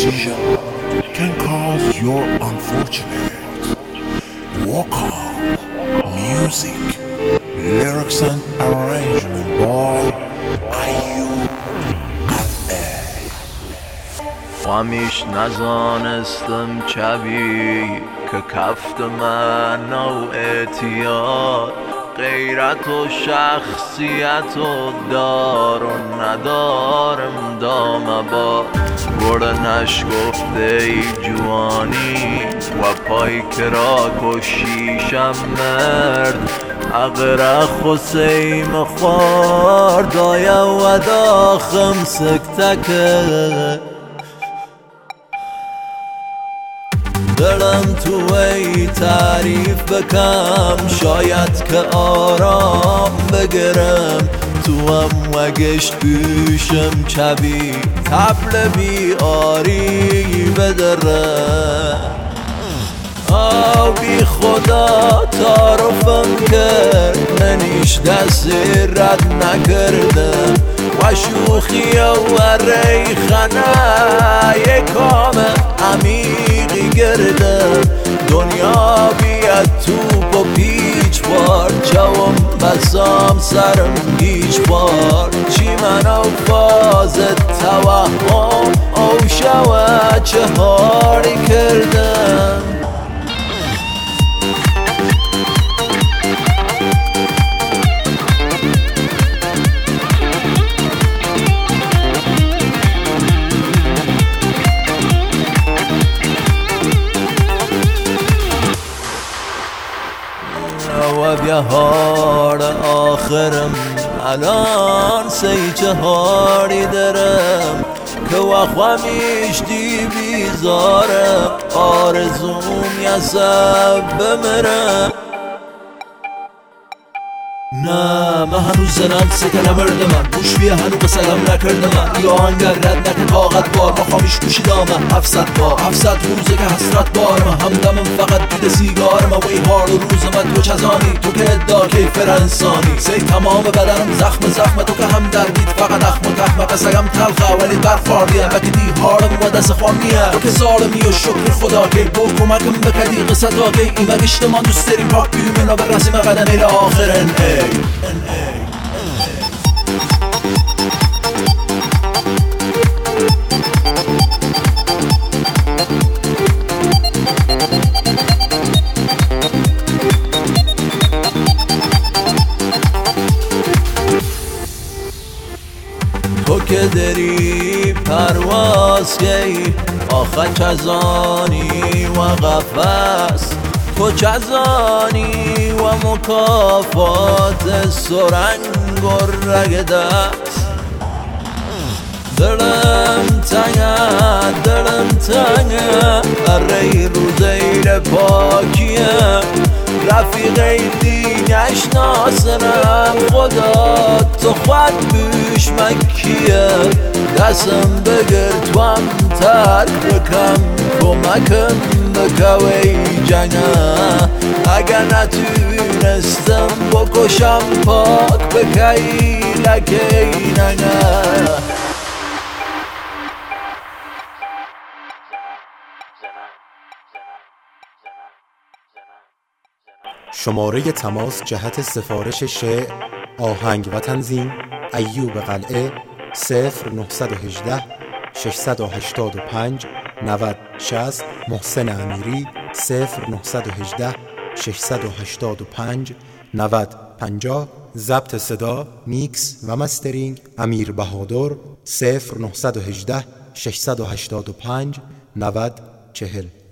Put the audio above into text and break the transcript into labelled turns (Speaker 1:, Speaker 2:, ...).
Speaker 1: decision can cause your unfortunate. Walk on. Music, lyrics and arrangement by ایوب قلعه.
Speaker 2: همیش نزانستم چبی که کفت من نوع اعتیاد غیرت و شخصیت و دار و ندارم دام با گرنش گفته ای جوانی و پای کرا کشیشم مرد اغرق خسیم خوار دایا و داخم سکتکه دلم تو ای تعریف بکم شاید که آرام بگرم تو هم وگشت پیشم چبی تبل بیاری بدرم آو بی خدا تعارفم کرد منیش دستی رد نکردم و شوخی و ریخنه یکام عمیقی گردم دنیا بیاد توپ و پیچ بار چوم بسام سرم هیچ بار چی من او فاز توهم او شوه چه هاری کردم و بهار آخرم الان سی چهاری درم که وخوامیش دی بیزارم آرزوم یسب بمرم نه من هنوز زنم سکه نمرده من گوش بیا هنو قسلم نکرده من یا انگر رد نکن طاقت بار ما خوامیش گوشی دامم 700 بار 700 روزه که حسرت بارم همدمم فقط دیده سیگارم و ای حال و روز من تو چزانی تو که ادعا کیفر انسانی سی تمام بدنم زخم تو که هم دردید فقط اخم و تخم قسگم تلخه ولی برخواردیم و که دی حالم و دست خوامیه تو که ظالمی و شکر خدا که با کمکم بکدی قصه تا که این وگشت من دوست داریم پاک بیومن و برسیم قدم الى آخرن تو که داری پرواز گی آخر چزانی و قفص تو چزانی و مکافات سرنگ و رگ دست دلم تنگه اره روزیر پاکیه رفیقی دینش ناسنم خدا تو خود بیش مکیه دستم بگر تو هم ترک بکم کمکم بکوی جنگه اگر نتونستم بکشم پاک بکی لکی نگه
Speaker 3: شماره تماس جهت سفارش شعر، آهنگ و تنظیم ایوب قلعه 0918 685 90 60 محسن امیری 0918 685 90 50 ضبط صدا، میکس و مسترینگ امیر بهادر 0918 685 90 40